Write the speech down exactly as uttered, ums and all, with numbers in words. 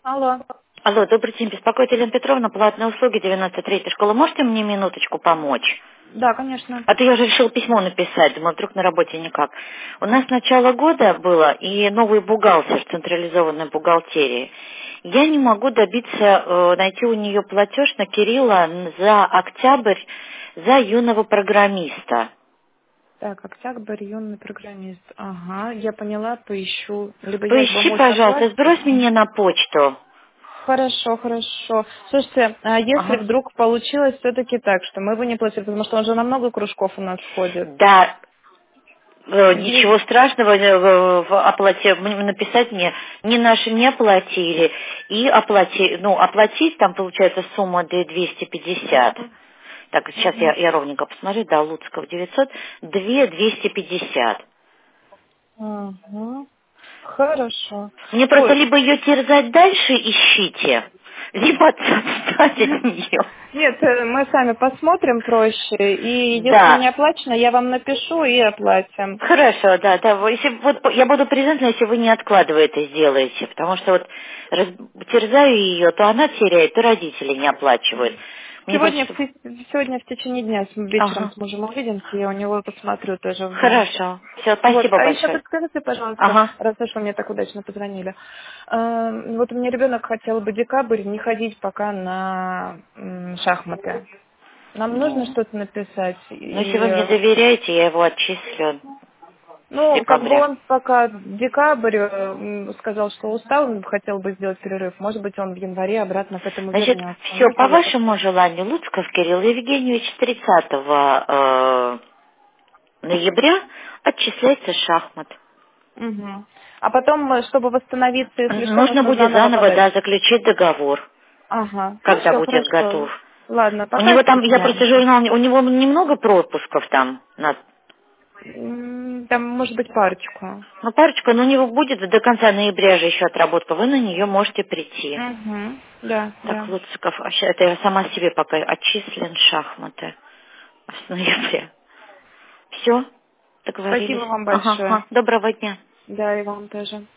Алло. Алло, добрый день, беспокоит Елена Петровна, платные услуги, девяносто третья школа. Можете мне минуточку помочь? Да, конечно. А то я уже решила письмо написать, думаю, вдруг на работе никак. У нас с начала года было и новый бухгалтер централизованной бухгалтерии. Я не могу добиться, э, найти у нее платеж на Кирилла за октябрь за юного программиста. Так, октябрь, юный программист. Ага, я поняла, поищу. Либо я либо Поищи, мой пожалуйста, одноклассник. сбрось мне на почту. Хорошо, хорошо. Слушайте, а если Ага. вдруг получилось все-таки так, что мы его не платили, потому что он же на много кружков у нас ходит. Да, Э, И ничего страшного э, в в оплате м, написать мне не наши не оплатили и оплати ну оплатить там получается сумма двести пятьдесят. Так сейчас я, Мгм. я ровненько посмотрю, да, Луцкого девятьсот, две двести пятьдесят. Ага. Хорошо. Мне просто Ой, либо ее терзать дальше ищите, либо отстать от нее. нет, э, мы сами посмотрим проще, и если Да. не оплачено, я вам напишу и оплатим. Хорошо, да, да. Вы- Если, вот, я буду признательна, если вы не откладывая это сделаете, потому что вот раз, терзаю ее, то она теряет, то родители не оплачивают. Мне Сегодня в, просто... те- сегодня в течение дня с- вечером Ага. с мужем увидимся, я у него посмотрю тоже вместе. Хорошо. Все, Вот. спасибо А еще большое. подскажите, пожалуйста, Ага. раз уж вы мне так удачно позвонили. Э, Вот у меня ребенок хотел бы декабрь не ходить пока на м, шахматы. Нам нужно Ну, что-то написать ну, если вы мне или... доверяете, я его отчислю с Ну, как бы декабря. он пока декабрь э, м, сказал, что устал, он хотел бы сделать перерыв. Может быть, он в январе обратно к этому Значит, вернется. все Можно по я так? вашему желанию, Луцков Кирилл Евгеньевич с тридцатого э, ноября отчисляется с шахмат. Мгм. А потом, э, чтобы восстановиться, если что, Нужно нужно будет заново заново, подать. да, заключить договор, Ага. Ну когда все, будет хорошо. готов. Ладно, У пока него это там, я просто понятно. журнал, у него немного пропусков там, на, М, Там, может быть, парочку. ну, парочка, но у него будет до конца ноября же еще отработка, вы на нее можете прийти. Угу. Да, Так, да. Луциков, а ща- это я сама себе пока отчислен шахматы с ноября. Все, Спасибо договорились. вам Ага, большое. ага, доброго дня. Да, и вам тоже.